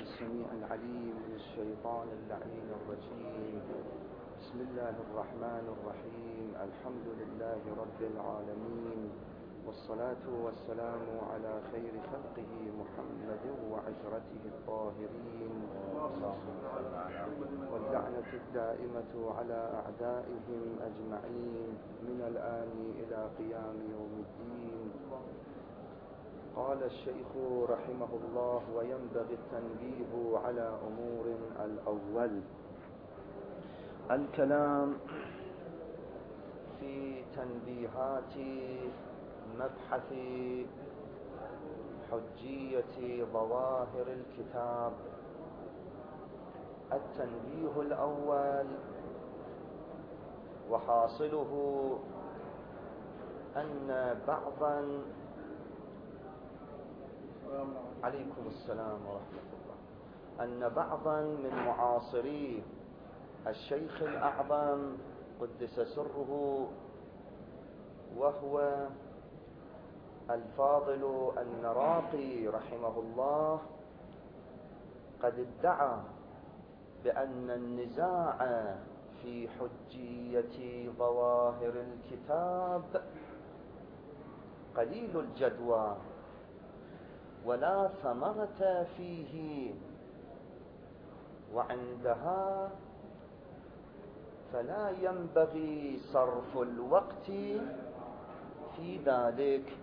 السميع العليم من الشيطان اللعين الرجيم. بسم الله الرحمن الرحيم. الحمد لله رب العالمين، والصلاة والسلام على خير خلقه محمد وعشرته الطاهرين، واللعنة الدائمة على أعدائهم أجمعين من الآن إلى قيام يوم الدين. قال الشيخ رحمه الله: وينبغي التنبيه على أمور. الأول، الكلام في تنبيهات مبحث حجية ظواهر الكتاب. التنبيه الأول وحاصله أن بعضا عليكم السلام ورحمة الله أن بعضا من معاصري الشيخ الأعظم قدس سره، وهو الفاضل النراقي رحمه الله، قد ادعى بأن النزاع في حجية ظواهر الكتاب قليل الجدوى ولا ثمرة فيه، وعندها فلا ينبغي صرف الوقت في ذلك.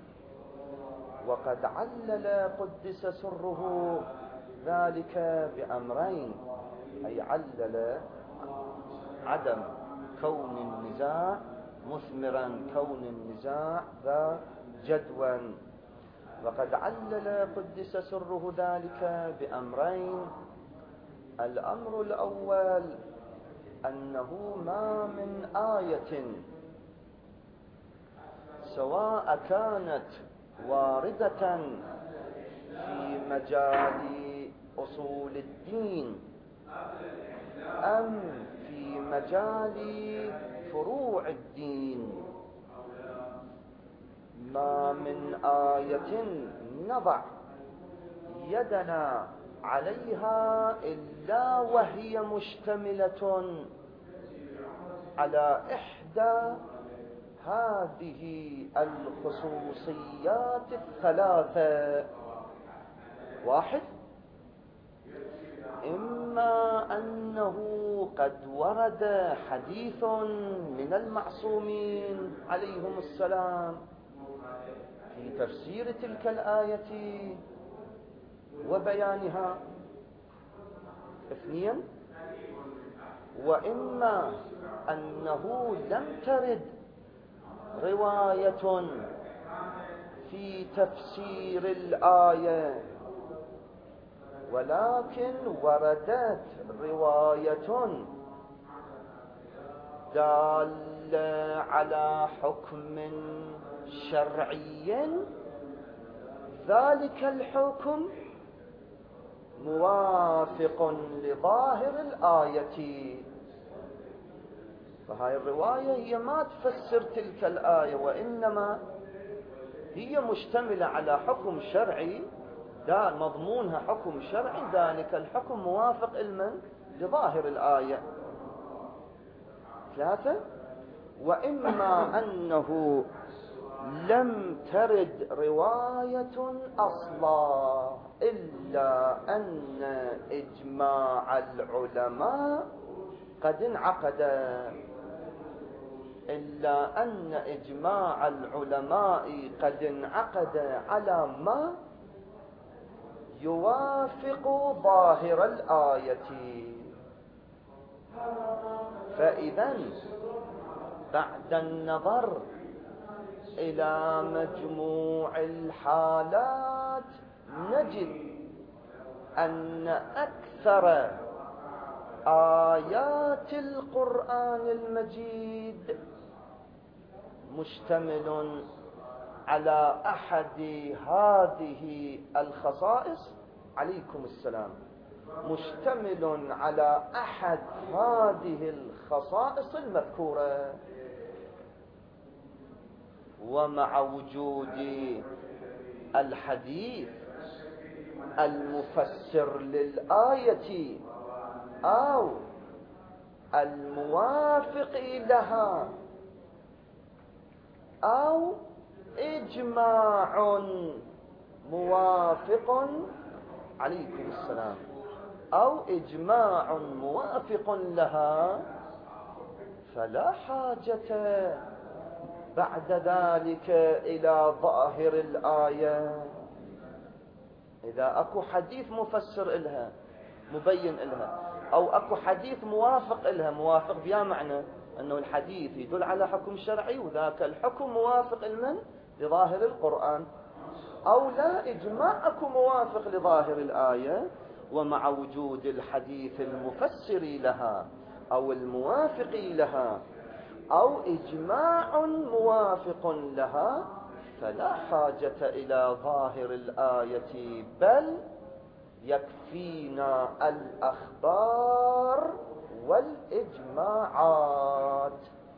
وقد علل قدس سره ذلك بأمرين، أي علل عدم كون النزاع مثمرا، كون النزاع ذا جدوى. وقد علل قدس سره ذلك بأمرين. الأمر الأول أنه ما من آية سواء كانت واردة في مجال أصول الدين أم في مجال فروع الدين، ما من آية نضع يدنا عليها إلا وهي مشتملة على إحدى هذه الخصوصيات الثلاثة. واحد، إما أنه قد ورد حديث من المعصومين عليهم السلام في تفسير تلك الآية وبيانها. اثنين، وإما أنه لم ترد رواية في تفسير الآية، ولكن وردت رواية دالة على حكم شرعي، ذلك الحكم موافق لظاهر الآية. فهاي الرواية هي ما تفسر تلك الآية، وإنما هي مشتملة على حكم شرعي، دا مضمونها حكم شرعي، ذلك الحكم موافق لظاهر الآية. ثلاثة، وإما أنه لم ترد رواية أصلا، إلا أن إجماع العلماء قد انعقد، إلا أن إجماع العلماء قد انعقد على ما يوافق ظاهر الآية. فإذا بعد النظر إلى مجموع الحالات نجد أن أكثر آيات القرآن المجيد مشتمل على أحد هذه الخصائص. عليكم السلام. مشتمل على أحد هذه الخصائص المذكورة. ومع وجود الحديث المفسر للآية أو الموافق لها أو إجماع موافق عليكم السلام أو إجماع موافق لها، فلا حاجة بعد ذلك إلى ظاهر الآية. إذا أكو حديث مفسر إلها مبين إلها، أو أكو حديث موافق إلها، موافق بها معنى أنه الحديث يدل على حكم شرعي وذاك الحكم موافق لمن؟ لظاهر القرآن، أو لا إجماع أكو موافق لظاهر الآية، ومع وجود الحديث المفسر لها أو الموافق لها أو إجماع موافق لها، فلا حاجة إلى ظاهر الآية، بل يكفينا الأخبار والإجماعات.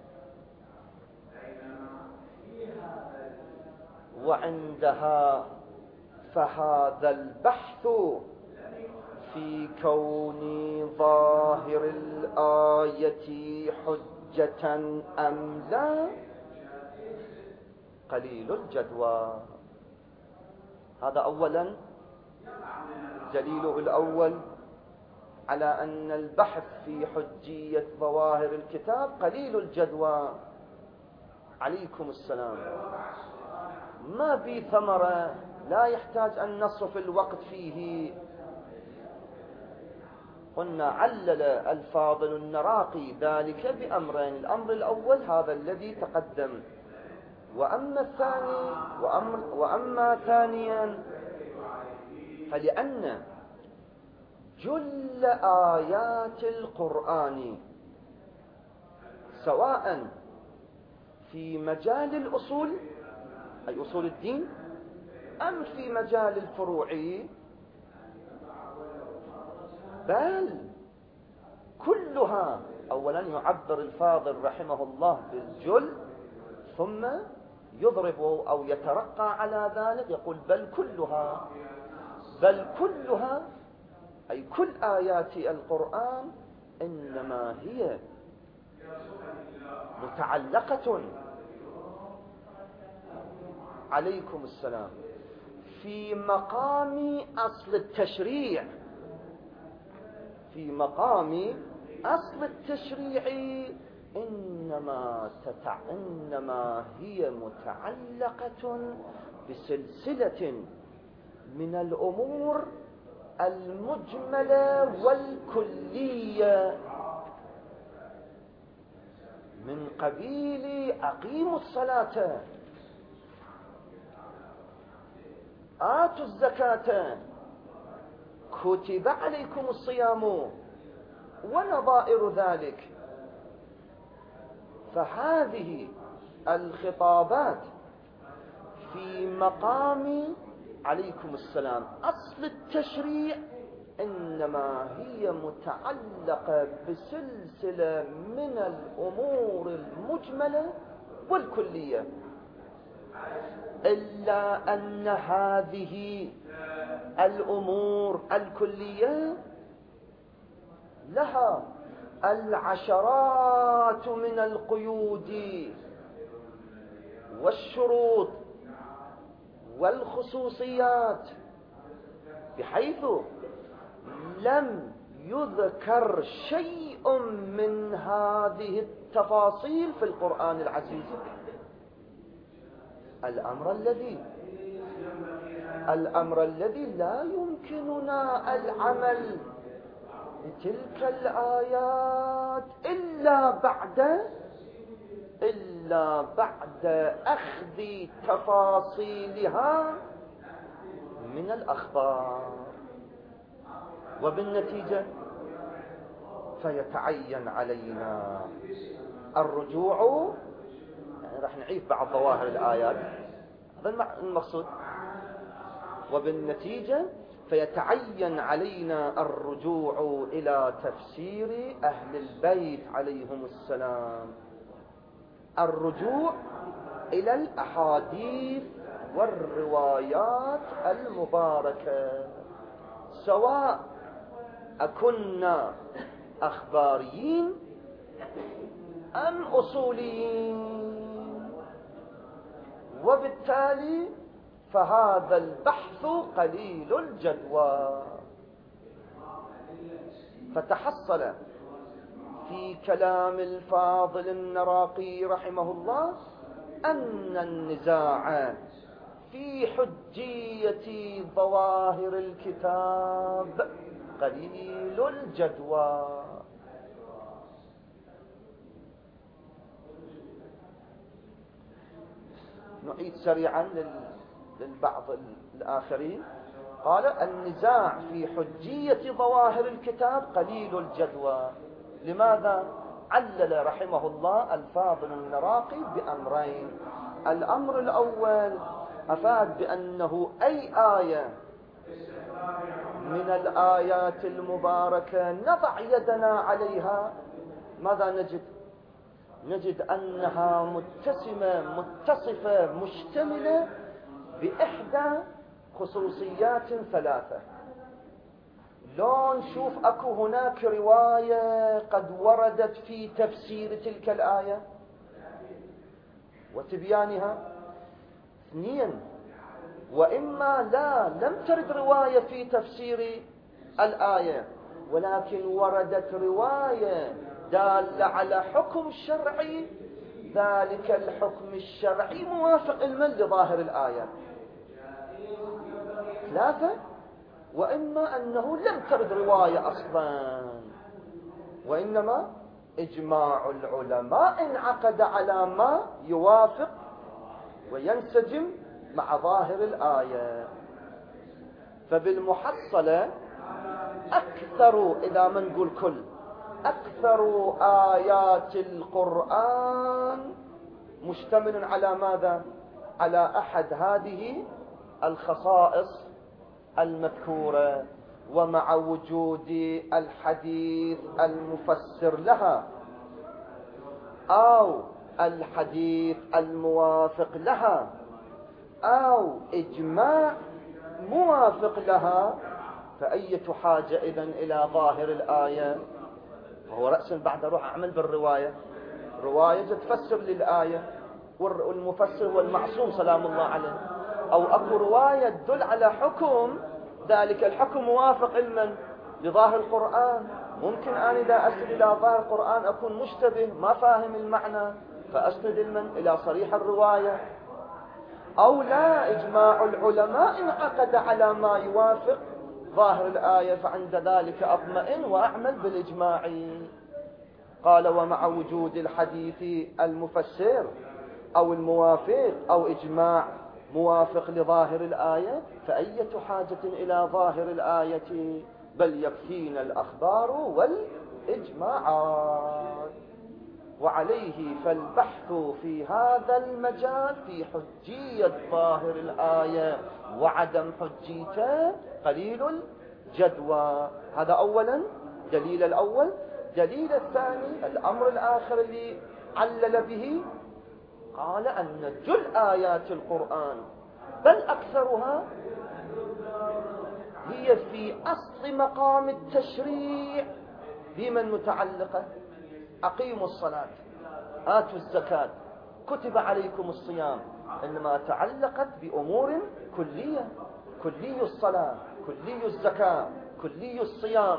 وعندها فهذا البحث في كون ظاهر الآية حجة أم لا قليل الجدوى. هذا أولا دليله الأول على أن البحث في حجية ظواهر الكتاب قليل الجدوى. عليكم السلام. ما بي ثمرة، لا يحتاج أن نصرف الوقت فيه. قلنا علل الفاضل النراقي ذلك بأمرين: الأمر الأول هذا الذي تقدم، وأما ثانيا فلأن جل آيات القرآن سواء في مجال الأصول أي أصول الدين أم في مجال الفروع، بل كلها. أولا يعبر الفاضل رحمه الله بالجل، ثم يضرب أو يترقى على ذلك يقول بل كلها أي كل آيات القرآن إنما هي متعلقة عليكم السلام في مقام أصل التشريع، في مقام أصل التشريع، إنما هي متعلقة بسلسلة من الأمور المجملة والكلية، من قبيل أقيموا الصلاة، آتوا الزكاة، كتب عليكم الصيام، ونظائر ذلك. فهذه الخطابات في مقام عليكم السلام أصل التشريع إنما هي متعلقة بسلسلة من الأمور المجملة والكلية، إلا أن هذه الأمور الكلية لها العشرات من القيود والشروط والخصوصيات، بحيث لم يذكر شيء من هذه التفاصيل في القرآن العزيز. الأمر الذي لا يمكننا العمل بتلك الآيات إلا بعد أخذ تفاصيلها من الأخبار، وبالنتيجة فيتعين علينا الرجوع. يعني راح نعيد بعض ظواهر الآيات، هذا المقصود. وبالنتيجة فيتعين علينا الرجوع إلى تفسير أهل البيت عليهم السلام، الرجوع إلى الأحاديث والروايات المباركة. سواء أكنا أخباريين أم أصوليين، وبالتالي فهذا البحث قليل الجدوى. فتحصل في كلام الفاضل النراقي رحمه الله أن النزاع في حجية ظواهر الكتاب قليل الجدوى. نعيد سريعا للبعض الآخرين. قال النزاع في حجية ظواهر الكتاب قليل الجدوى. لماذا؟ علل رحمه الله الفاضل النراقي بأمرين. الأمر الأول أفاد بأنه أي آية من الآيات المباركة نضع يدنا عليها ماذا نجد؟ نجد أنها متصفة مشتملة بإحدى خصوصيات ثلاثة. لو نشوف أكو هناك رواية قد وردت في تفسير تلك الآية وتبيانها. اثنين، وإما لم ترد رواية في تفسير الآية ولكن وردت رواية دالة على حكم شرعي، ذلك الحكم الشرعي موافق لظاهر الآية. ثلاثة، وإما أنه لم ترد رواية أصلا وإنما إجماع العلماء انعقد على ما يوافق وينسجم مع ظاهر الآية. فبالمحصلة أكثر، إذا ما نقول كل، أكثر آيات القرآن مشتمل على ماذا؟ على أحد هذه الخصائص المذكورة، ومع وجود الحديث المفسر لها أو الحديث الموافق لها أو إجماع موافق لها، فأية حاجة إذن إلى ظاهر الآية؟ وهو رأسا بعد روح أعمل بالرواية. رواية تفسر للآية والمفسر هو المعصوم سلام الله عليه، أو أكو رواية تدل على حكم، ذلك الحكم موافق علما لظاهر القرآن. ممكن أن إذا أسند إلى ظاهر القرآن أكون مشتبه ما فاهم المعنى فأسند علما إلى صريح الرواية، أو لا، إجماع العلماء انعقد على ما يوافق ظاهر الآية، فعند ذلك أطمئن وأعمل بالإجماع. قال ومع وجود الحديث المفسر أو الموافق أو إجماع موافق لظاهر الآية، فأية حاجة إلى ظاهر الآية؟ بل يكفينا الأخبار والإجماعات. وعليه فالبحث في هذا المجال في حجية ظاهر الآية وعدم حجيته قليل الجدوى. هذا أولا دليل الأول. دليل الثاني الأمر الآخر اللي علل به، قال أن جل آيات القرآن بل أكثرها هي في أصل مقام التشريع بمن متعلقة. أقيموا الصلاة، آتوا الزكاة، كتب عليكم الصيام، إنما تعلقت بأمور كلية، كلي الصلاة، كلي الزكاة، كلي الصيام.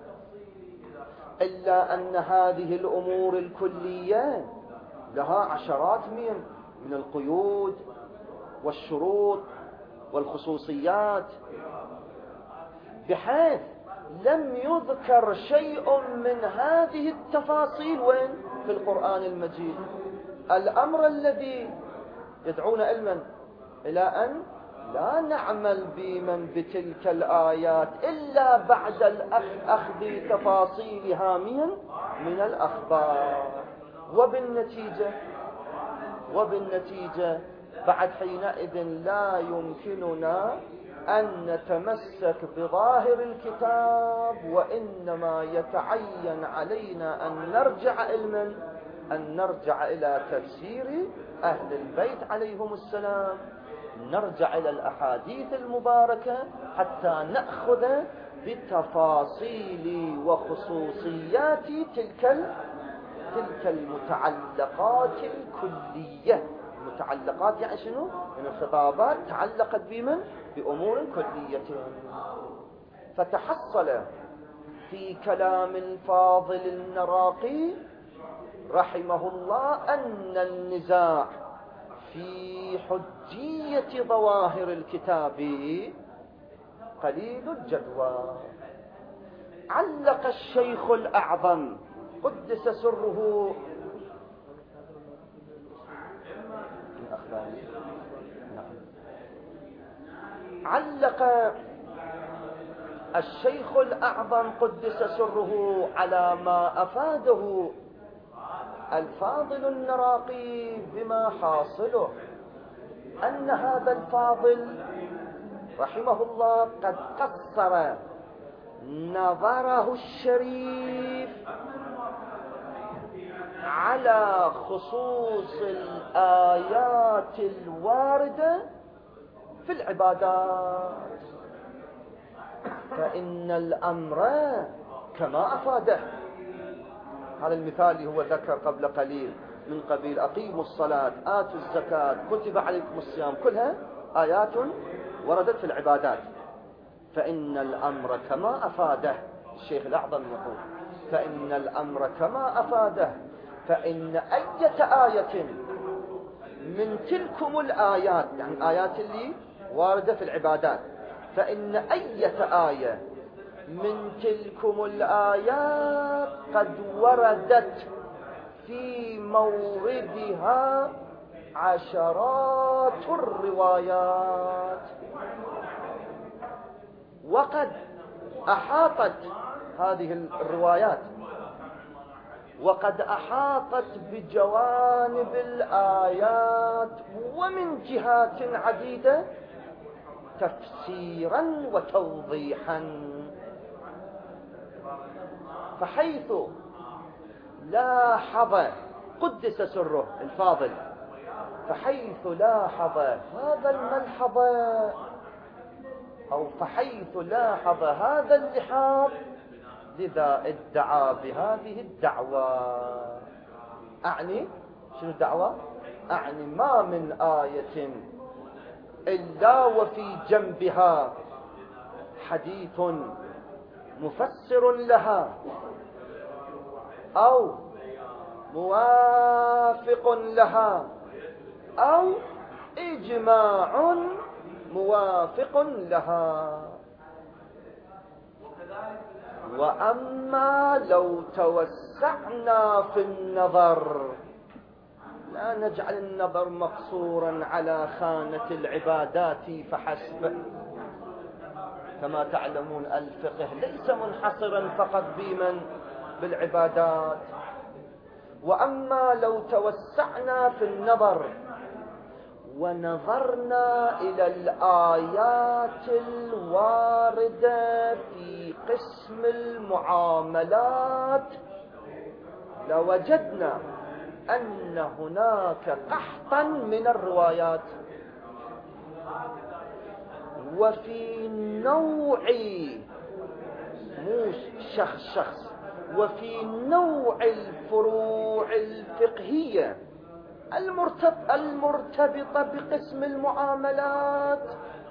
إلا أن هذه الأمور الكلية لها عشرات من القيود والشروط والخصوصيات، بحيث لم يذكر شيء من هذه التفاصيل وين؟ في القرآن المجيد. الأمر الذي يدعون علما إلى أن لا نعمل بمن بتلك الآيات إلا بعد أخذ تفاصيلها من الأخبار. وبالنتيجة بعد حينئذ لا يمكننا أن نتمسك بظاهر الكتاب، وإنما يتعين علينا أن نرجع إلى تفسير أهل البيت عليهم السلام، نرجع إلى الأحاديث المباركة حتى نأخذ بتفاصيل وخصوصيات تلك المتعلقات الكلية. المتعلقات يعني شنو؟ من الخطابات تعلقت بأمور كلية. فتحصل في كلام الفاضل النراقي رحمه الله أن النزاع في حجية ظواهر الكتاب قليل الجدوى. علق الشيخ الأعظم قدس سره علق الشيخ الأعظم قدس سره على ما أفاده الفاضل النراقي بما حاصله أن هذا الفاضل رحمه الله قد قصر نظره الشريف على خصوص الآيات الواردة في العبادات، فإن الأمر كما أفاده. هذا المثال هو ذكر قبل قليل من قبيل أقيموا الصلاة آتوا الزكاة كتب عليكم الصيام، كلها آيات وردت في العبادات. فإن الأمر كما أفاده الشيخ الأعظم يقول فإن الأمر كما أفاده، فإن أية آية من تلكم الآيات، يعني الآيات اللي واردة في العبادات، فإن أية آية من تلكم الآيات قد وردت في موردها عشرات الروايات، وقد أحاطت هذه الروايات وقد أحاطت بجوانب الآيات ومن جهات عديدة تفسيرا وتوضيحا. فحيث لاحظ قدس سره الفاضل، فحيث لاحظ هذا الملحظ أو فحيث لاحظ هذا اللحاظ لذا ادعى بهذه الدعوة. أعني شنو الدعوة؟ أعني ما من آية إلا وفي جنبها حديث مفسر لها أو موافق لها أو إجماع موافق لها. وأما لو توسعنا في النظر، لا نجعل النظر مقصورا على خانة العبادات فحسب. كما تعلمون الفقه ليس منحصرا فقط بالعبادات. وأما لو توسعنا في النظر ونظرنا إلى الآيات الواردة في قسم المعاملات لوجدنا أن هناك قحطا من الروايات، وفي نوع مو شخص وفي نوع الفروع الفقهية المرتبطة بقسم المعاملات،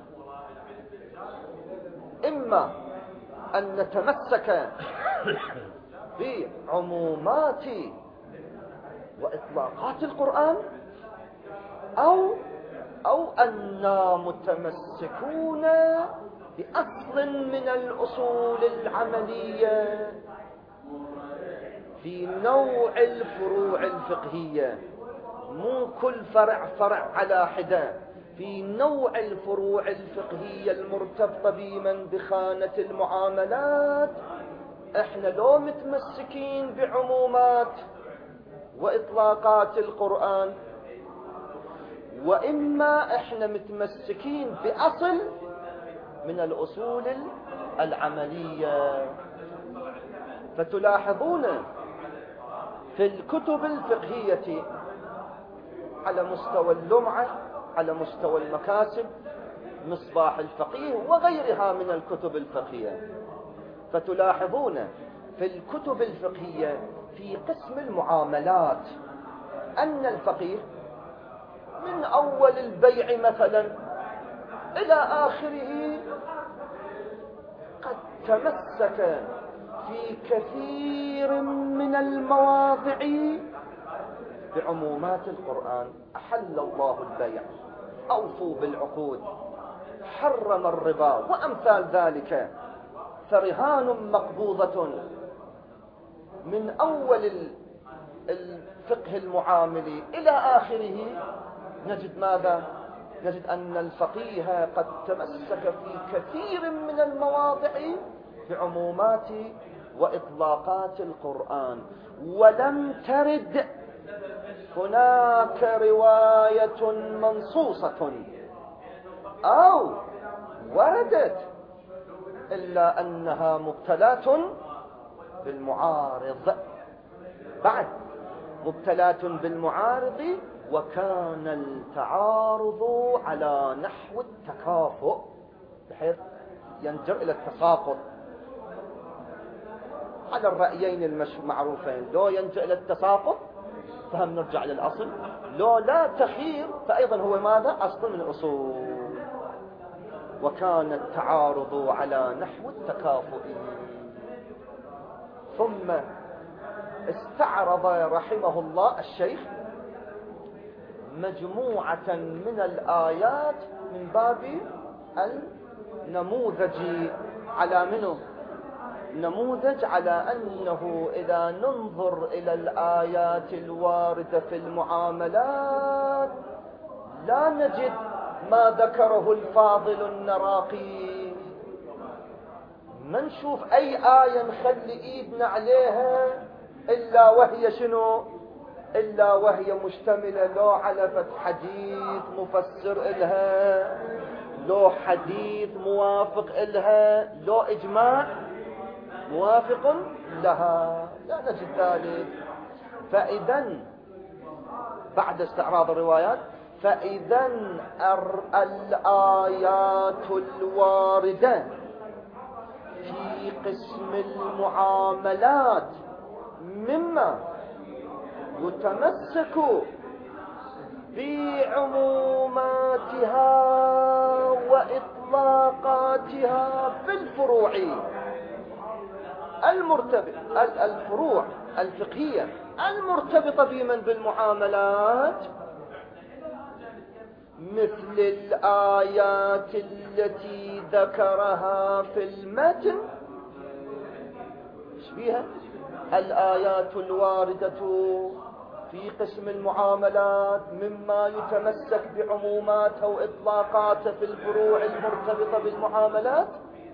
إما أن نتمسك بعمومات وإطلاقات القرآن أو أننا متمسكون بأصل من الأصول العملية في نوع الفروع الفقهية. مو كل فرع على حدة، في نوع الفروع الفقهية المرتبطة بخانة المعاملات احنا لو متمسكين بعمومات وإطلاقات القرآن، وإما احنا متمسكين بأصل من الأصول العملية. فتلاحظون في الكتب الفقهية على مستوى اللمعة على مستوى المكاسب، مصباح الفقيه وغيرها من الكتب الفقهية. فتلاحظون في الكتب الفقهية في قسم المعاملات أن الفقيه من أول البيع مثلا إلى آخره قد تمسك في كثير من المواضع بعمومات القرآن. أحل الله البيع، أوفوا بالعقود، حرم الربا وأمثال ذلك. فرهان مقبوضة من أول الفقه المعاملي إلى آخره. نجد ماذا؟ نجد أن الفقيه قد تمسك في كثير من المواضع بعمومات وإطلاقات القرآن، ولم ترد هناك رواية منصوصة أو وردت إلا أنها مبتلاة بالمعارض. بعد مبتلاة بالمعارض، وكان التعارض على نحو التكافؤ بحيث ينجر إلى التساقط على الرأيين المعروفين. لو ينجر إلى التساقط فهم نرجع للأصل، لو لا تخير فأيضا هو ماذا؟ أصل من الأصول. وكان التعارض على نحو التكافؤ. ثم استعرض رحمه الله الشيخ مجموعة من الآيات من باب النموذج على منه، نموذج على أنه إذا ننظر إلى الآيات الواردة في المعاملات لا نجد ما ذكره الفاضل النراقي. ما نشوف أي آية نخلي إيدنا عليها إلا وهي شنو؟ إلا وهي مشتملة لو على فتح حديث مفسر إلها، لو حديث موافق إلها، لو إجماع موافق لها، لا نجد ذلك. فإذا بعد استعراض الروايات، فإذا الآيات الواردة في قسم المعاملات مما يتمسك بعموماتها وإطلاقاتها في الفروع الفروع الفقهية المرتبطة بمن بالمعاملات، مثل الآيات التي ذكرها في المتن. ايش بيها؟ الآيات الواردة في قسم المعاملات مما يتمسك بعموماتها وإطلاقاتها في الفروع المرتبطة بالمعاملات،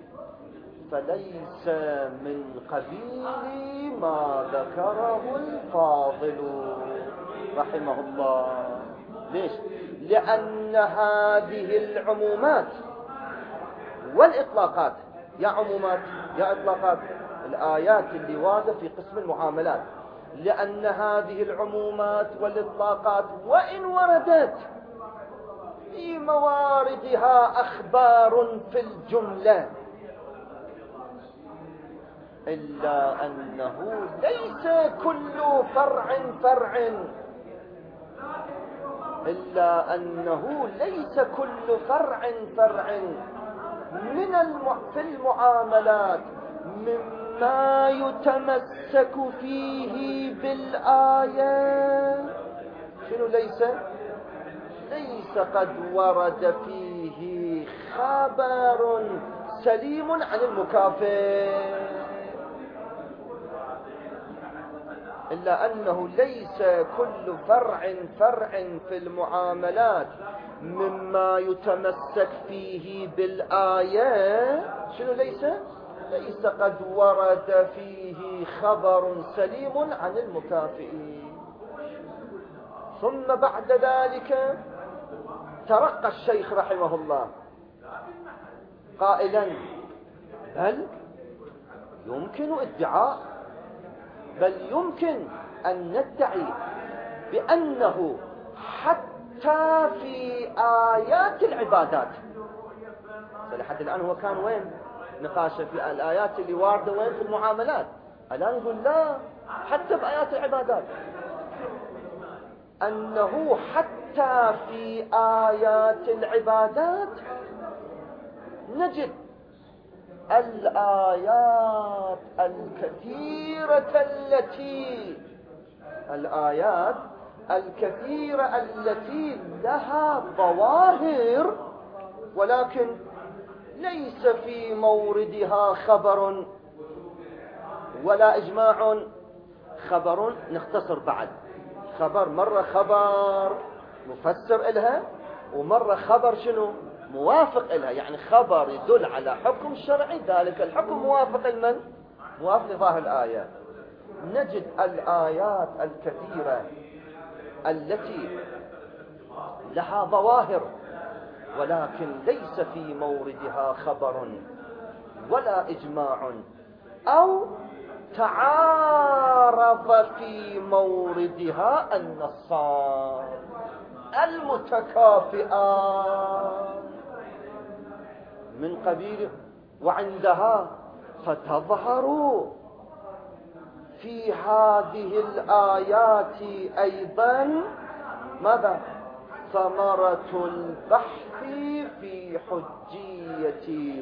فليس من قبيل ما ذكره الفاضل رحمه الله. ليش؟ لأن هذه العمومات والإطلاقات، يا عمومات يا إطلاقات، الآيات اللي واردة في قسم المعاملات، لأن هذه العمومات والإطلاقات وإن وردت في مواردها أخبار في الجملة، إلا أنه ليس كل فرع في المعاملات مما يتمسك فيه بالآية شنو ليس قد ورد فيه خبر سليم عن المكافئ، إلا أنه ليس كل فرع في المعاملات مما يتمسك فيه بالآية شنو ليس قد ورد فيه خبر سليم عن المكافئ. ثم بعد ذلك ترقى الشيخ رحمه الله قائلا: بل يمكن أن ندعي بأنه حتى حتى في آيات العبادات. لحد الآن هو كان وين نقاشه في الآيات اللي واردة وين في المعاملات، الآن يقول لا، حتى بآيات العبادات، أنه حتى في آيات العبادات نجد الآيات الكثيرة التي لها ظواهر، ولكن ليس في موردها خبر ولا إجماع. خبر نختصر بعد، خبر مرة خبر مفسر إلها، ومرة خبر شنو موافق إلها، يعني خبر يدل على حكم شرعي، ذلك الحكم موافق لمن؟ موافق لظاهر الآية. نجد الآيات الكثيرة التي لها ظواهر ولكن ليس في موردها خبر ولا إجماع، أو تعارض في موردها النصان المتكافئان من قبيل، وعندها فتظهر في هذه الآيات أيضا ماذا؟ ثمرة البحث في حجية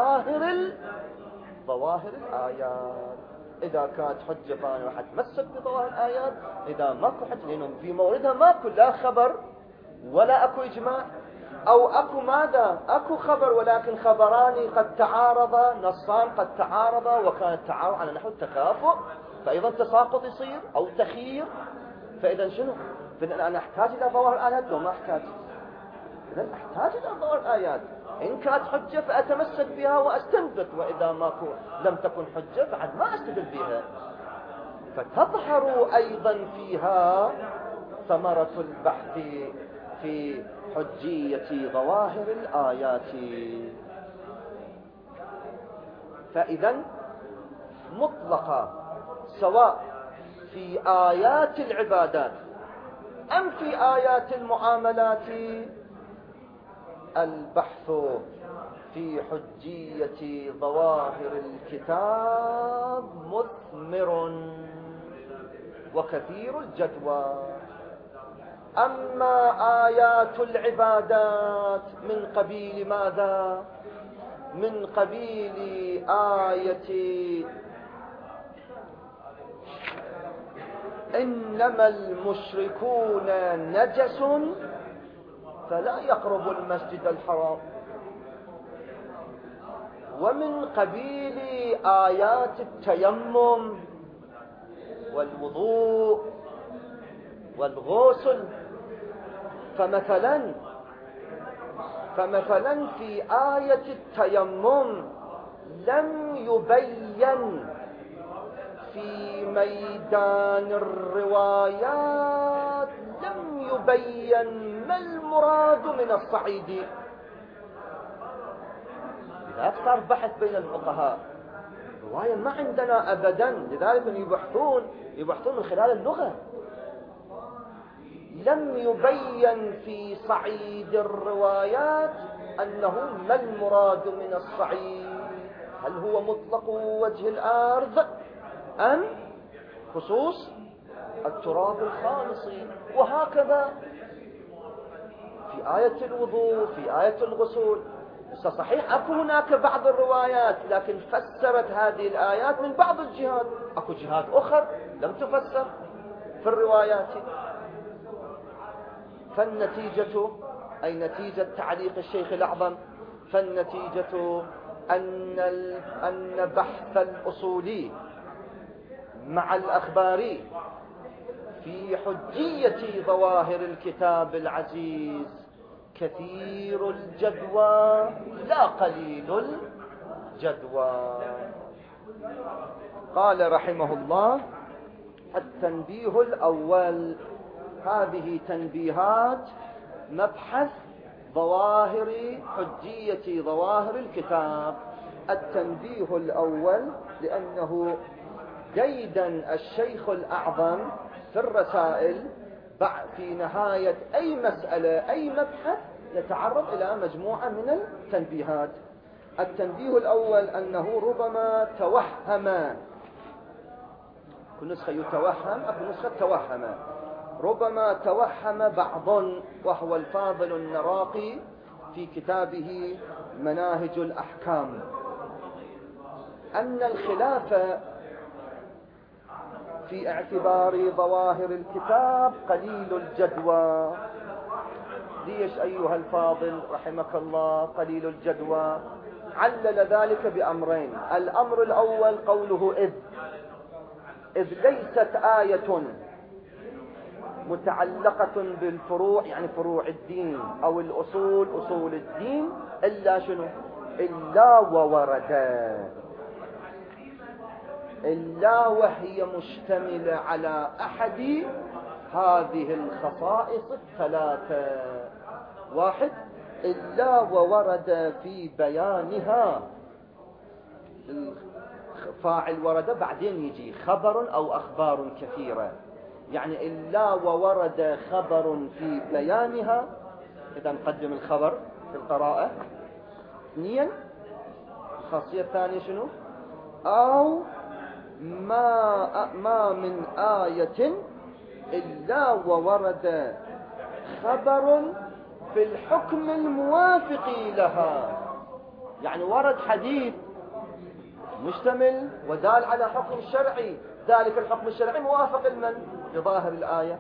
ظواهر الآيات. إذا كانت حجة فأنا راح أتمسك بظواهر الآيات، إذا ماكو حجة لأنهم في موردها ماكو لا خبر ولا أكو إجماع، أو أكو ماذا؟ أكو خبر ولكن خبران قد تعارضا، نصان قد تعارضا، وكان التعارض على نحو التكافؤ، فأيضا تساقط يصير أو تخيير. فإذا شنو؟ فإذا أنا أحتاج إلى ظواهر الآيات لو ما أحتاج؟ إذا أحتاج إلى ظواهر الآيات، إن كانت حجة فأتمسك بها وأستنبط، وإذا ماكو لم تكن حجة بعد ما أستدل بها. فتظهر أيضا فيها ثمرة البحث في حجية ظواهر الآيات. فإذا مطلقة سواء في آيات العبادات أم في آيات المعاملات، البحث في حجية ظواهر الكتاب مثمر وكثير الجدوى. أما آيات العبادات من قبيل ماذا؟ من قبيل آية إنما المشركون نجس فلا يقرب المسجد الحرام، ومن قبيل آيات التيمم والوضوء والغسل. فمثلا في آية التيمم لم يبين في ميدان الروايات، لم يبين ما المراد من الصعيد، لذلك صار بحث بين الفقهاء. رواية ما عندنا أبدا، لذلك يبحثون من خلال اللغة. لم يبين في صعيد الروايات أنه ما المراد من الصعيد، هل هو مطلق وجه الأرض أم خصوص التراب الخالص. وهكذا في آية الوضوء، في آية الغسل. صحيح أكو هناك بعض الروايات لكن فسرت هذه الآيات من بعض الجهات، أكو جهات أخرى لم تفسر في الروايات. فالنتيجة أي نتيجة تعليق الشيخ الأعظم، فالنتيجة أن بحث الأصولي مع الأخباري في حجية ظواهر الكتاب العزيز كثير الجدوى لا قليل الجدوى. قال رحمه الله: التنبيه الأول. هذه تنبيهات مبحث حجية ظواهر الكتاب. التنبيه الأول لأنه ديدن الشيخ الأعظم في الرسائل في نهاية أي مسألة أي مبحث يتعرض إلى مجموعة من التنبيهات. التنبيه الأول أنه ربما توهم، كل نسخة يتوهم، أكو نسخة توهم، ربما توهم بعض، وهو الفاضل النراقي في كتابه مناهج الأحكام، أن الخلاف في اعتبار ظواهر الكتاب قليل الجدوى. ليش أيها الفاضل رحمك الله قليل الجدوى؟ علل ذلك بأمرين. الأمر الأول قوله إذ ليست آية متعلقة بالفروع، يعني فروع الدين أو الأصول أصول الدين، إلا شنو؟ إلا وهي مشتملة على أحد هذه الخصائص الثلاثة. واحد، إلا وورد في بيانها، فاعل ورد بعدين يجي خبر أو أخبار كثيرة، يعني إلا وورد خبر في بيانها، إذا نقدم الخبر في القراءة. اثنين، الخاصية الثانية شنو؟ أو ما من آية إلا وورد خبر في الحكم الموافق لها، يعني ورد حديث مشتمل ودال على حكم شرعي، ذلك الحكم الشرعي موافق لظاهر الآية.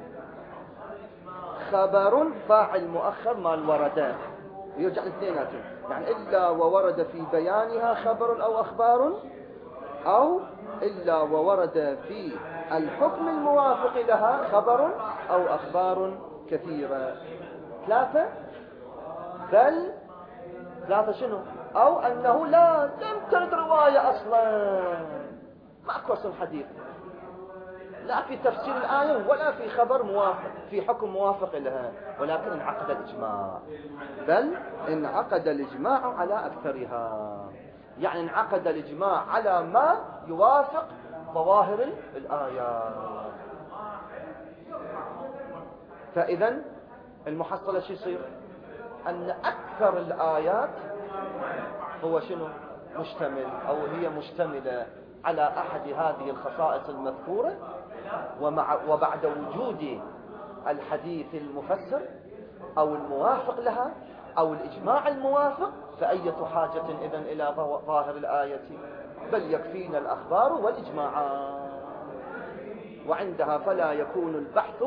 خبر فاعل مؤخر مال ورد، يرجع الاثنيناتهم، يعني إلا وورد في بيانها خبر أو أخبار، أو إلا وورد في الحكم الموافق لها خبر أو أخبار كثيرة. ثلاثة، بل ثلاثة شنو؟ أو أنه لم ترد رواية أصلا، ماكو أصل حديث، لا في تفسير الآية ولا في خبر موافق في حكم موافق لها، ولكن انعقد الإجماع. بل انعقد الإجماع على أكثرها، يعني انعقد الإجماع على ما يوافق ظواهر الآيات. فإذا المحصلة شو يصير؟ أن أكثر الآيات هو شنو؟ مشتمل، أو هي مشتملة على أحد هذه الخصائص المذكورة، وبعد وجود الحديث المفسر أو الموافق لها أو الإجماع الموافق، فأية حاجة إذن إلى ظاهر الآية؟ بل يكفينا الأخبار والإجماعات، وعندها فلا يكون البحث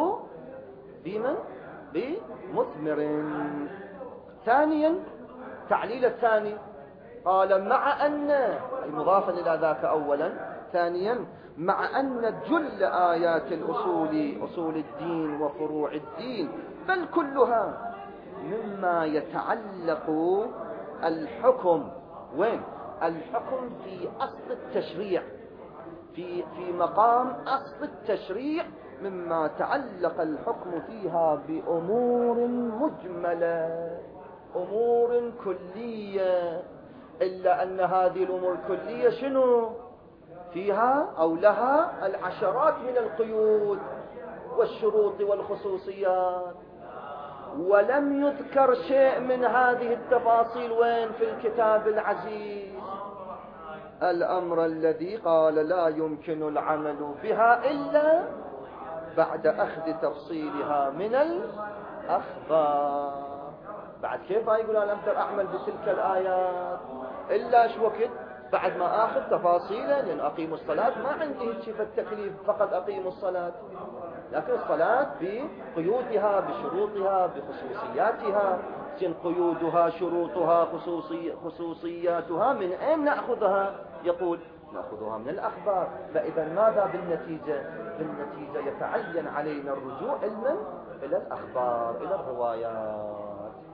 بمثمر. ثانيا، تعليل الثاني قال مع أن، أي مضافا إلى ذاك أولا، ثانيا مع أن جل آيات الأصول أصول الدين وفروع الدين بل كلها مما يتعلق الحكم، وين؟ الحكم في أصل التشريع، في مقام أصل التشريع، مما تعلق الحكم فيها بأمور مجملة، أمور كلية، إلا أن هذه الأمور الكلية شنو؟ فيها أو لها العشرات من القيود والشروط والخصوصيات، ولم يذكر شيء من هذه التفاصيل وين؟ في الكتاب العزيز، الأمر الذي قال لا يمكن العمل بها إلا بعد أخذ تفصيلها من الأخبار. بعد كيف يقول أنا أقدر أعمل بتلك الآيات إلا شو وقت؟ بعد ما أخذ تفاصيلا، لأن أقيم الصلاة ما عندي شيء التكليف فقط أقيم الصلاة، لكن الصلاة بقيودها بشروطها بخصوصياتها، قيودها شروطها خصوصياتها من أين نأخذها؟ يقول نأخذها من الأخبار. فإذا ماذا بالنتيجة؟ بالنتيجة يتعين علينا الرجوع إلى الأخبار، إلى الروايات.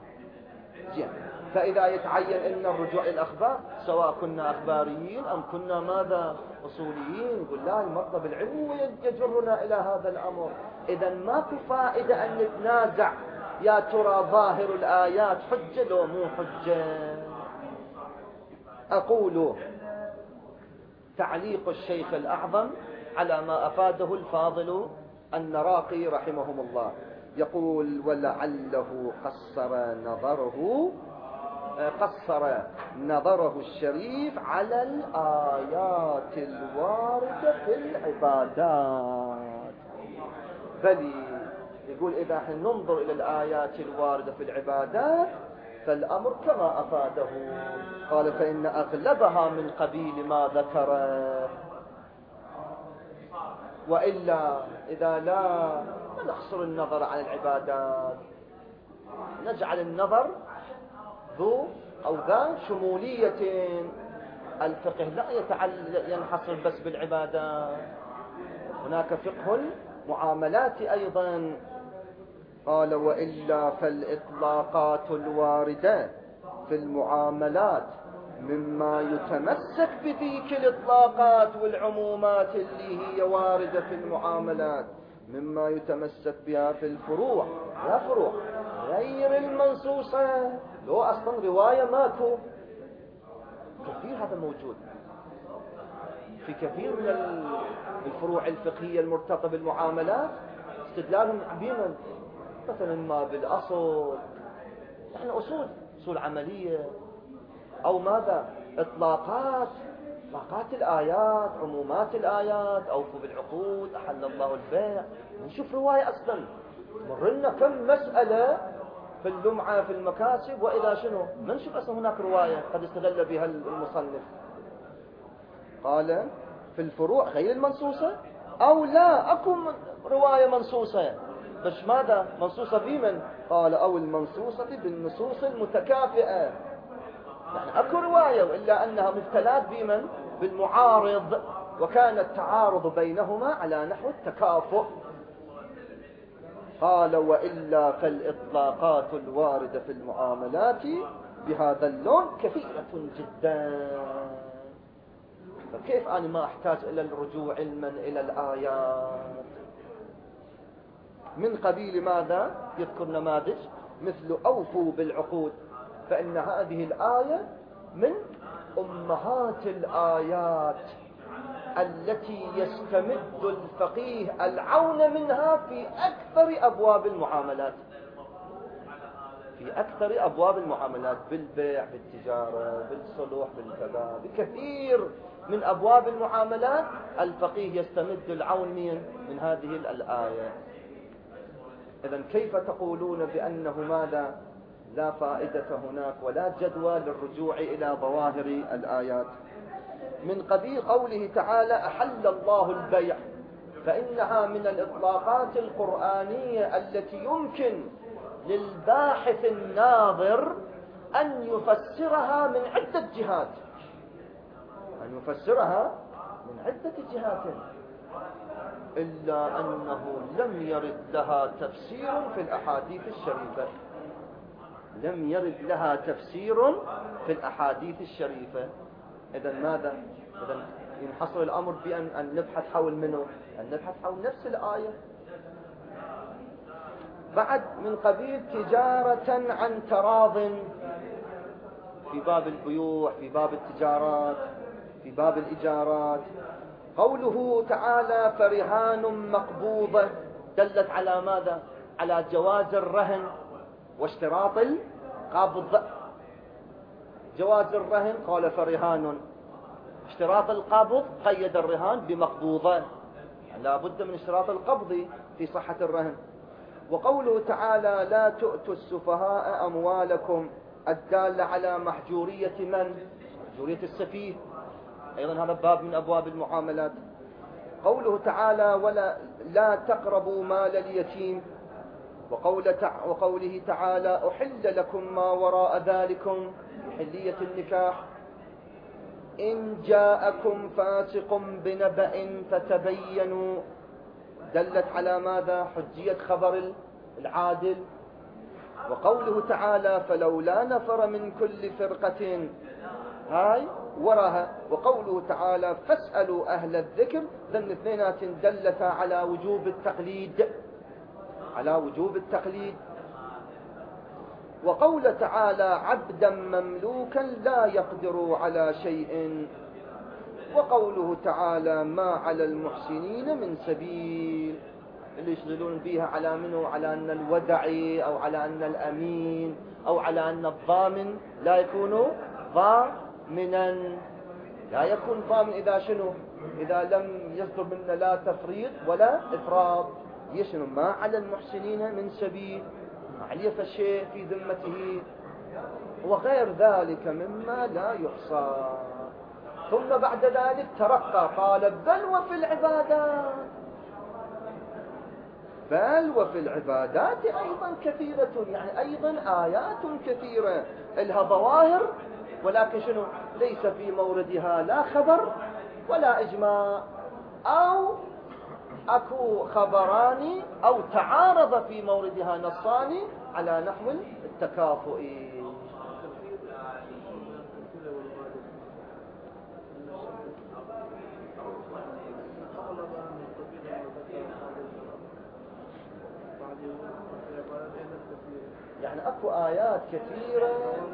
فإذا يتعين أن الرجوع إلى الأخبار، سواء كنا أخباريين أم كنا ماذا؟ أصوليين، يقول لا، المطلب العلمي يجرنا إلى هذا الأمر. إذا ما في فائدة أن نتنازع يا ترى ظاهر الآيات حجة لو مو حجة. أقول تعليق الشيخ الأعظم على ما أفاده الفاضل النراقي رحمهم الله، يقول ولعله قصر نظره الشريف على الآيات الواردة في العبادات. بل يقول إذا احنا ننظر إلى الآيات الواردة في العبادات فالأمر كما أفاده، قال فإن أغلبها من قبيل ما ذكره، وإلا إذا لا نقصر النظر عن العبادات، نجعل النظر ذا شمولية. الفقه لا ينحصر بس بالعبادات، هناك فقه المعاملات أيضا. قال وإلا فالإطلاقات الواردة في المعاملات مما يتمسك بذيك الإطلاقات والعمومات اللي هي واردة في المعاملات مما يتمسك بها في الفروع، لا فروع غير المنصوصة، لو أصلا رواية ماكو كثير، هذا موجود في كثير من الفروع الفقهية المرتبطة بالمعاملات، استدلالهم بمن مثلا ما بالأصل، نحن أصول عملية، أو ماذا إطلاقات الآيات، عمومات الآيات، أوفوا بالعقود، أحل الله البيع. نشوف رواية أصلا مرنا كم مسألة في اللمعة في المكاسب، وإذا شنو ما نشوف أصلا هناك رواية قد استدل بها المصنف. قال في الفروع غير المنصوصة، أو لا أكو رواية منصوصة، بس ماذا منصوصة بمن؟ قال أو المنصوصة بالنصوص المتكافئة، يعني أكو رواية وإلا أنها مبتلات بمن؟ بالمعارض، وكان التعارض بينهما على نحو التكافؤ. قال وإلا فالإطلاقات الواردة في المعاملات بهذا اللون كثيرة جدا، فكيف أنا ما أحتاج إلى الرجوع علما إلى الآيات؟ من قبيل ماذا؟ يذكر نماذج مثل أوفوا بالعقود، فإن هذه الآية من أمهات الآيات التي يستمد الفقيه العون منها في أكثر أبواب المعاملات، بالبيع، بالتجارة، بالصلح، بالكذا، بكثير من أبواب المعاملات الفقيه يستمد العون من هذه الآية. إذن كيف تقولون بأنه ماذا؟ لا فائدة هناك ولا جدوى للرجوع إلى ظواهر الآيات. من قبيل قوله تعالى أحل الله البيع، فإنها من الإطلاقات القرآنية التي يمكن للباحث الناظر أن يفسرها من عدة جهات، إلا أنه لم يرد لها تفسير في الأحاديث الشريفة. إذن ماذا؟ إذن ينحصر الأمر بأن نبحث حول منه، أن نبحث حول نفس الآية. بعد من قبيل تجارة عن تراض، في باب البيوع، في باب التجارات، في باب الإجارات. قوله تعالى فرهان مقبوضة دلت على ماذا؟ على جواز الرهن واشتراط القبض. جواز الرهن قال فرهان، اشتراط القبض قيد الرهان بمقبوضة، يعني لا بد من اشتراط القبض في صحة الرهن. وقوله تعالى لا تؤتوا السفهاء أموالكم الدالة على محجورية من؟ محجورية السفيه، أيضا هذا باب من أبواب المعاملات. قوله تعالى ولا لا تقربوا مال اليتيم، وقوله تعالى أحل لكم ما وراء ذلكم، حلية النكاح. إن جاءكم فاسق بنبأ فتبينوا دلت على ماذا؟ حجية خبر العادل. وقوله تعالى فلولا نفر من كل فرقة، هاي وراها. وقوله تعالى فاسألوا أهل الذكر، ذن اثنينات دلتا على وجوب التقليد. وقول تعالى عبدا مملوكا لا يقدر على شيء. وقوله تعالى ما على المحسنين من سبيل. اللي يشغلون بها على منه، على أن الودعي أو على أن الأمين أو على أن الضامن لا يكون ضامنا، لا يكون ضامن إذا شنو؟ إذا لم يصدر منا لا تفريط ولا إفراط. يشنو ما على المحسنين من سبيل، ما عليه فالشيء في ذمته وغير ذلك مما لا يحصى. ثم بعد ذلك ترقى قال بل وفي العبادات، بل وفي العبادات أيضا كثيرة، يعني أيضا آيات كثيرة لها ظواهر، ولكن شنو؟ ليس في موردها لا خبر ولا إجماع، أو أكو خبران أو تعارض في موردها نصان على نحو التكافؤ. يعني أكو آيات كثيرة.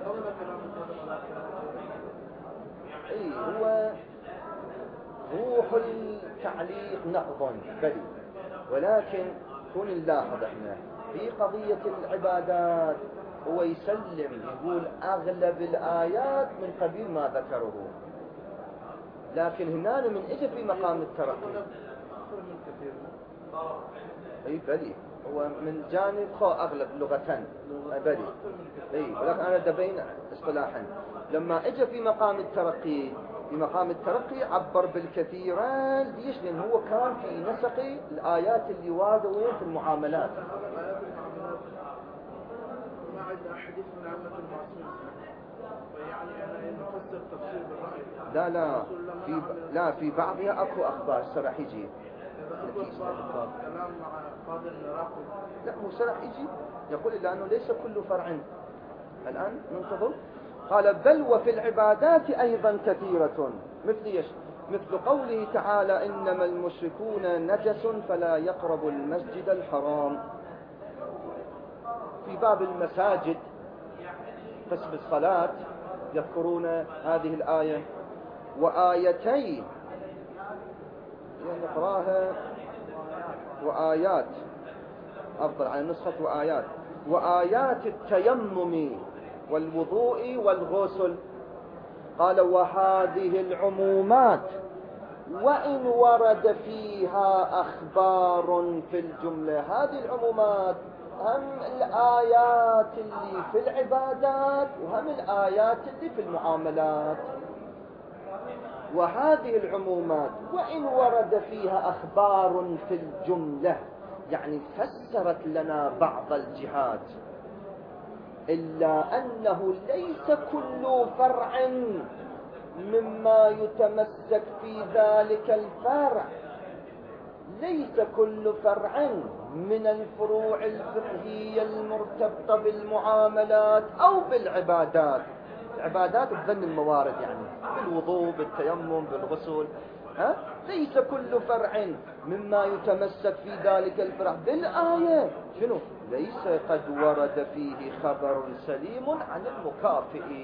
أي هو روح التعليق نقض بلي، ولكن كن نلاحظ احنا في قضية العبادات هو يسلم، يقول أغلب الآيات من قبيل ما ذكره، لكن هنا من اجى في مقام الترقي. اي بلي هو من جانب أغلب لغة بلي، اي ولكن أنا دبين اصطلاحا لما اجى في مقام الترقي، في مقام الترقي عبر بالكثيران. ليش؟ لأن هو كان في نسق الآيات اللي واردة وين في المعاملات. ما عندنا حديث من عامة المعصوم، يعني أنا نفسر تفسير بالرأي. لا في بعضها أكو أخبار سرح يجي كلام مع قادر الراقب. لا مو سرح يجي يقول إلا أنه ليس كل فرع. الآن ننتظر. قال بل وفي العبادات أيضا كثيرة، مثل ايش؟ مثل قوله تعالى إنما المشركون نجس فلا يقربوا المسجد الحرام. في باب المساجد قسم الصلاة يذكرون هذه الآية وآيتين، نقراها وآيات أفضل على نسخة وآيات، وآيات التيمم والوضوء والغسل. قال وهذه العمومات وإن ورد فيها أخبار في الجملة، هذه العمومات هم الآيات اللي في العبادات وهم الآيات اللي في المعاملات. وهذه العمومات وإن ورد فيها أخبار في الجملة، يعني فسرت لنا بعض الجهات، إلا أنه ليس كل فرع مما يتمسك في ذلك الفرع، ليس كل فرع من الفروع الفقهية المرتبطة بالمعاملات أو بالعبادات. العبادات بذن الموارد، يعني بالوضوء بالتيمم بالغسل، ليس كل فرع مما يتمسك في ذلك الفرع بالآية شنو؟ ليس قد ورد فيه خبر سليم عن المكافئ.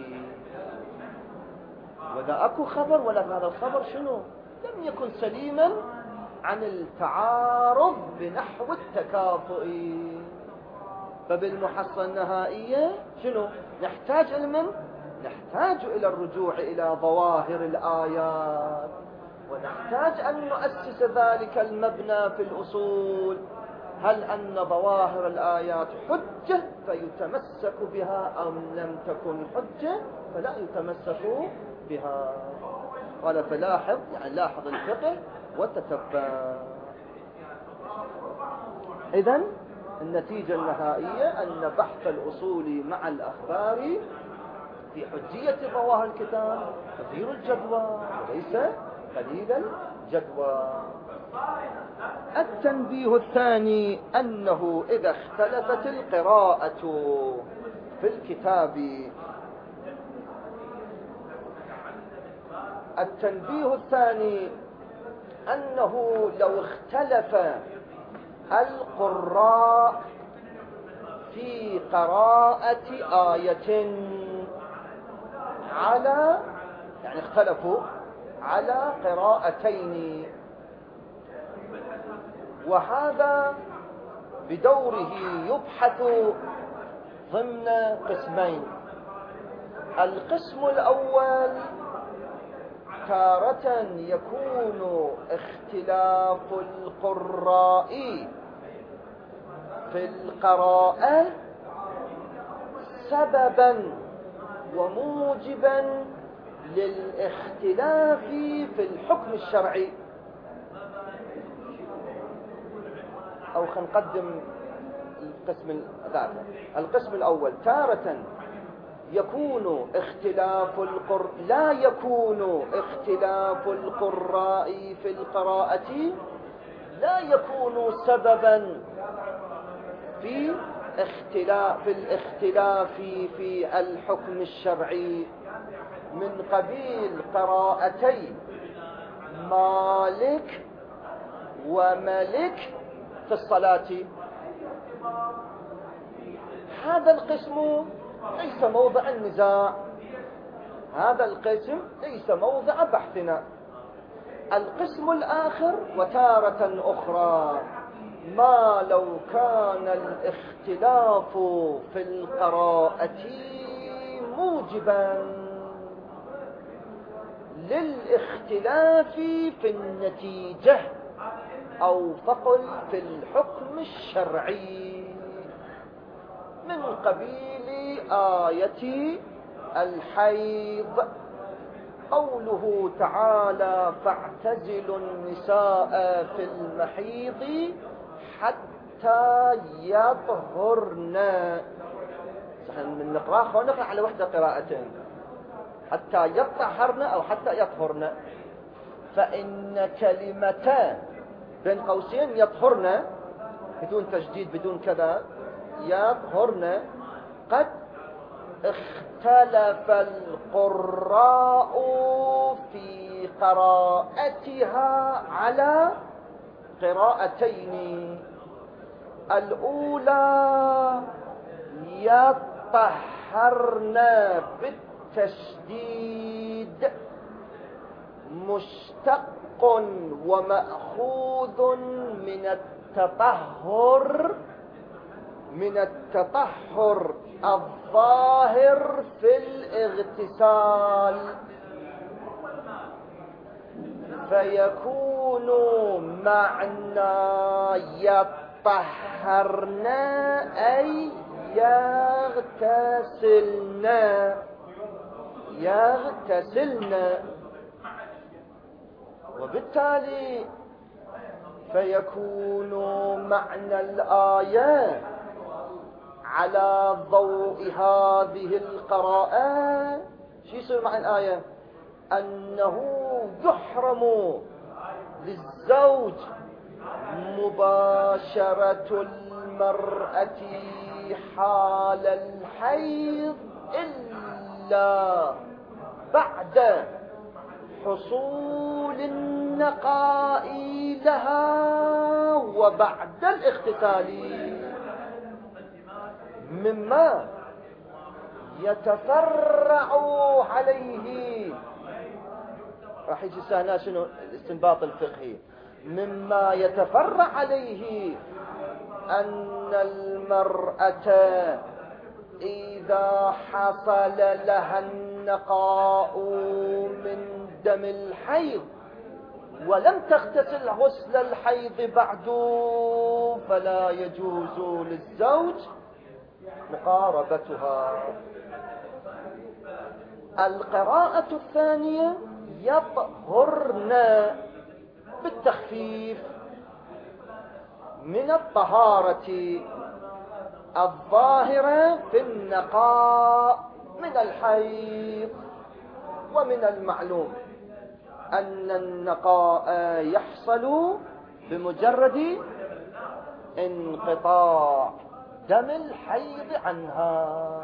وإذا أكو خبر ولا هذا الخبر شنو؟ لم يكن سليما عن التعارض بنحو التكافؤ. فبالمحصلة النهائية شنو؟ نحتاج علما، نحتاج إلى الرجوع إلى ظواهر الآيات، ونحتاج أن نؤسس ذلك المبنى في الأصول. هل أن ظواهر الآيات حجة فيتمسك بها أم لم تكن حجة فلا يتمسك بها؟ قال فلاحظ، يعني لاحظ الفقه وتتبع. إذن النتيجة النهائية أن بحث الأصول مع الأخبار في حجية ظواهر الكتاب كثير الجدوى وليس قليل الجدوى. التنبيه الثاني أنه إذا اختلفت القراءة في الكتاب، التنبيه الثاني أنه لو اختلف القراء في قراءة آية على، يعني اختلفوا على قراءتين، وهذا بدوره يبحث ضمن قسمين. القسم الأول تارة يكون اختلاف القراء في القراءة سببا وموجبا للاختلاف في الحكم الشرعي. أو خلينا نقدم القسم الثاني. القسم الأول تارة يكون لا يكون اختلاف القراء في القراءة لا يكون سببا في الاختلاف في الحكم الشرعي، من قبيل قراءتي مالك وملك في الصلاة. هذا القسم ليس موضع النزاع، هذا القسم ليس موضع بحثنا. القسم الآخر وتارة أخرى ما لو كان الاختلاف في القراءة موجبا للاختلاف في النتيجة أو فقل في الحكم الشرعي، من قبيل آية الحيض، قوله تعالى فاعتزلوا النساء في المحيض حتى يطهرن. من نقرأ ونقرأ على وحدة قراءتين، حتى يطهرن أو حتى يطهرن. فإن كلمتان بين قوسين يطهرن بدون تشديد بدون كذا، يطهرن، قد اختلف القراء في قراءتها على قراءتين. الأولى يطهرن بالتشديد مشتق ومأخوذ من التطهر الظاهر في الاغتسال، فيكون معنى يطهرن أي يغتسلن، وبالتالي فيكون معنى الآية على ضوء هذه القراءة. شو يصير معنى الآية؟ أنه يحرم للزوج مباشرة المرأة حال الحيض إلا بعد حصول النقاء لها وبعد الاغتسال، مما يتفرع عليه، راح يجي سهنا شنو الاستنباط الفقهي، مما يتفرع عليه أن المرأة إذا حصل لها النقاء من دم الحيض ولم تغتسل غسل الحيض بعد، فلا يجوز للزوج مقاربتها. القراءة الثانية يطهرن بالتخفيف من الطهارة الظاهرة في النقاء من الحيض. ومن المعلوم أن النقاء يحصل بمجرد انقطاع دم الحيض عنها،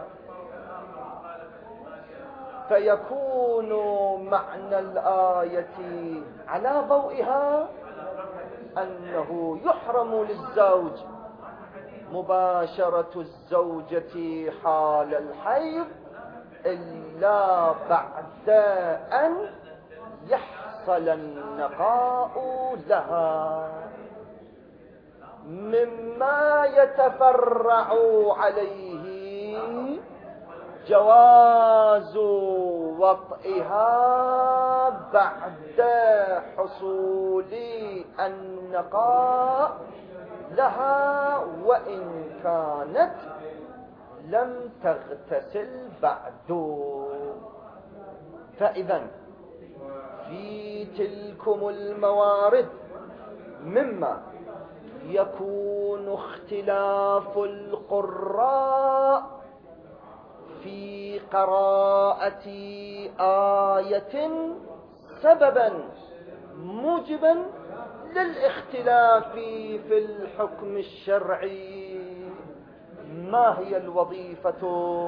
فيكون معنى الآية على ضوئها أنه يحرم للزوج مباشرة الزوجة حال الحيض إلا بعد أن يحصل النقاء لها. مما يتفرع عليه جواز وطئها بعد حصول النقاء لها وإن كانت لم تغتسل بعد. فإذا في تلكم الموارد مما يكون اختلاف القراء في قراءة آية سببا موجبا للاختلاف في الحكم الشرعي. ما هي الوظيفة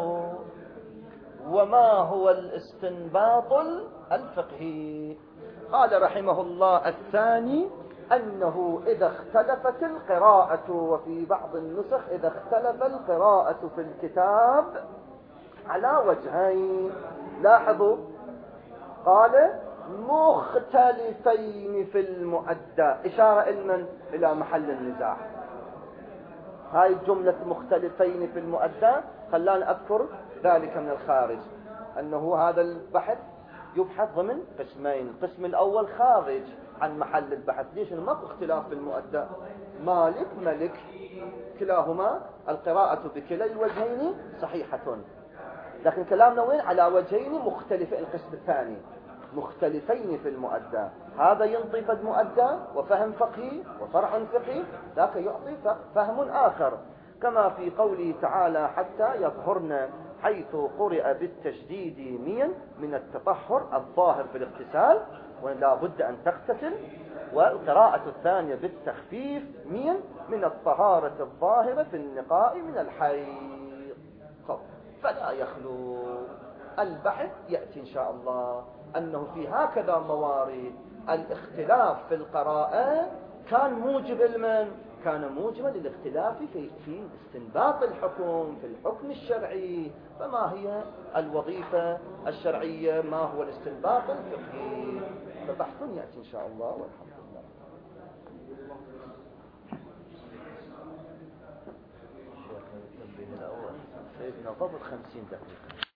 وما هو الاستنباط الفقهي؟ قال رحمه الله: الثاني أنه إذا اختلفت القراءة، وفي بعض النسخ إذا اختلف القراءة في الكتاب على وجهين. لاحظوا قال مختلفين في المؤدى، إشارة إلى محل النزاع. هاي الجملة مختلفين في المؤدى خلاني أذكر ذلك من الخارج، أنه هذا البحث يبحث ضمن قسمين. القسم الأول خارج عن محل البحث. ليش؟ ما في اختلاف في المؤدى، مالك ملك كلاهما القراءة بكلا الوجهين صحيحة، لكن كلامنا وين؟ على وجهين مختلفين. القسم الثاني مختلفين في المؤدى، هذا ينطي فد مؤدى وفهم فقهي وفرع فقهي، ذاك يعطي فهم آخر، كما في قوله تعالى: حتى يطهرن، حيث قرئ بالتشديد ميا من التطهر الظاهر في الاغتسال ولا بد أن تغتسل، والقراءة الثانية بالتخفيف ميا من الطهارة الظاهرة في النقاء من الحيض. فلا يخلو البحث يأتي إن شاء الله أنه في هكذا موارد الاختلاف في القراءة كان موجب كان موجبا للاختلاف في استنباط الحكم في الحكم الشرعي. فما هي الوظيفة الشرعية؟ ما هو الاستنباط الفقهي؟ فبحث يأتي إن شاء الله، والحمد لله. سيدنا قبل 50 دقيقة.